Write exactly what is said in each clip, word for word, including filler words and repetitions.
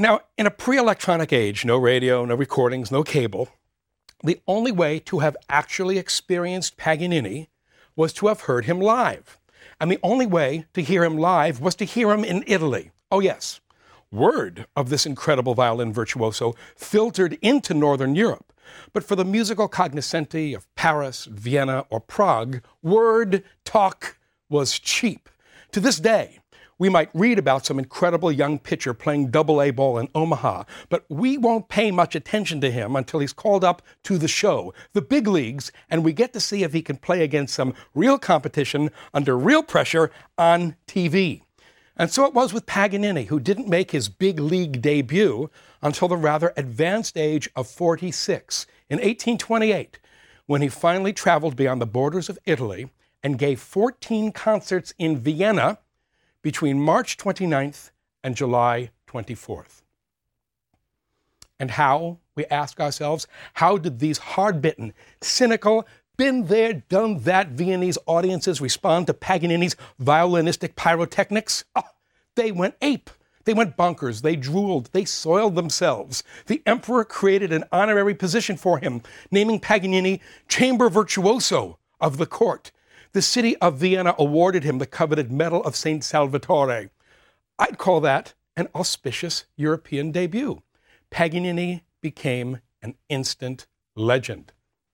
Now, in a pre-electronic age, no radio, no recordings, no cable, the only way to have actually experienced Paganini was to have heard him live. And the only way to hear him live was to hear him in Italy. Oh yes, word of this incredible violin virtuoso filtered into Northern Europe. But for the musical cognoscenti of Paris, Vienna, or Prague, word, talk was cheap. To this day, we might read about some incredible young pitcher playing double A ball in Omaha, but we won't pay much attention to him until he's called up to the show, the big leagues, and we get to see if he can play against some real competition under real pressure on T V. And so it was with Paganini, who didn't make his big league debut until the rather advanced age of forty-six in eighteen twenty-eight, when he finally traveled beyond the borders of Italy and gave fourteen concerts in Vienna between March twenty-ninth and July twenty-fourth. And how, we ask ourselves, how did these hard-bitten, cynical, been there, done that Viennese audiences respond to Paganini's violinistic pyrotechnics? Oh, they went ape. They went bonkers. They drooled. They soiled themselves. The emperor created an honorary position for him, naming Paganini chamber virtuoso of the court. The city of Vienna awarded him the coveted Medal of Saint Salvatore. I'd call that an auspicious European debut. Paganini became an instant legend.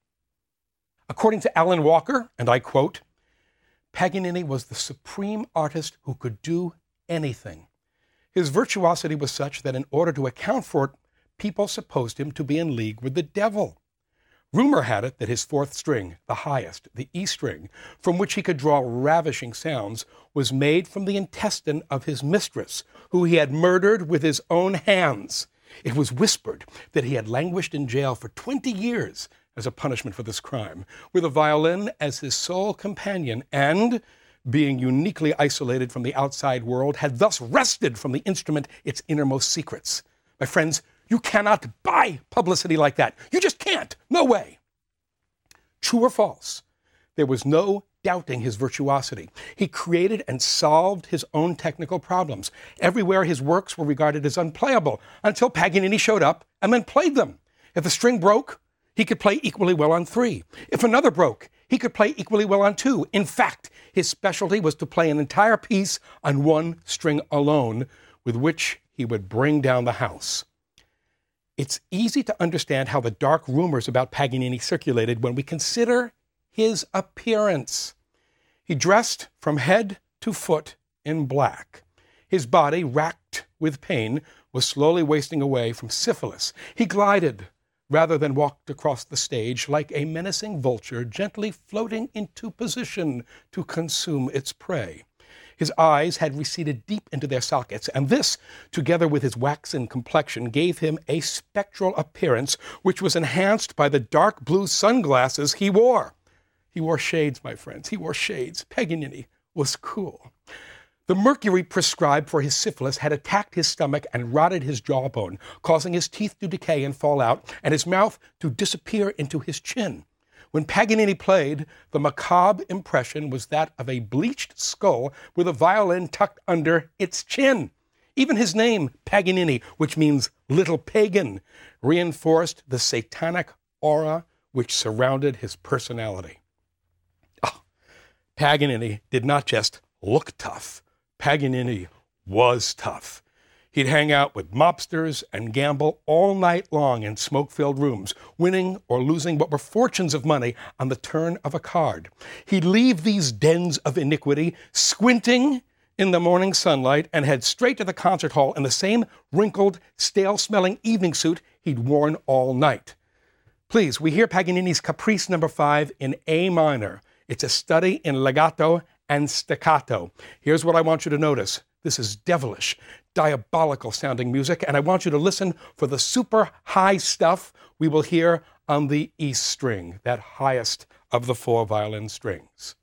According to Alan Walker, and I quote, Paganini was the supreme artist who could do anything. His virtuosity was such that in order to account for it, people supposed him to be in league with the devil. Rumor had it that his fourth string, the highest, the E string, from which he could draw ravishing sounds, was made from the intestine of his mistress, who he had murdered with his own hands. It was whispered that he had languished in jail for twenty years as a punishment for this crime, with a violin as his sole companion, and, being uniquely isolated from the outside world, had thus wrested from the instrument its innermost secrets. My friends, you cannot buy publicity like that. You just can't. No way. True or false, there was no doubting his virtuosity. He created and solved his own technical problems. Everywhere his works were regarded as unplayable until Paganini showed up and then played them. If the string broke, he could play equally well on three. If another broke, he could play equally well on two. In fact, his specialty was to play an entire piece on one string alone, with which he would bring down the house. It's easy to understand how the dark rumors about Paganini circulated when we consider his appearance. He dressed from head to foot in black. His body, racked with pain, was slowly wasting away from syphilis. He glided rather than walked across the stage like a menacing vulture gently floating into position to consume its prey. His eyes had receded deep into their sockets, and this, together with his waxen complexion, gave him a spectral appearance which was enhanced by the dark blue sunglasses he wore. He wore shades, my friends. He wore shades. Paganini was cool. The mercury prescribed for his syphilis had attacked his stomach and rotted his jawbone, causing his teeth to decay and fall out, and his mouth to disappear into his chin. When Paganini played, the macabre impression was that of a bleached skull with a violin tucked under its chin. Even his name, Paganini, which means little pagan, reinforced the satanic aura which surrounded his personality. Oh, Paganini did not just look tough. Paganini was tough. He'd hang out with mobsters and gamble all night long in smoke-filled rooms, winning or losing what were fortunes of money on the turn of a card. He'd leave these dens of iniquity, squinting in the morning sunlight, and head straight to the concert hall in the same wrinkled, stale-smelling evening suit he'd worn all night. Please, we hear Paganini's Caprice number five in A minor. It's a study in legato and staccato. Here's what I want you to notice. This is devilish, diabolical sounding music, and I want you to listen for the super high stuff we will hear on the E string, that highest of the four violin strings.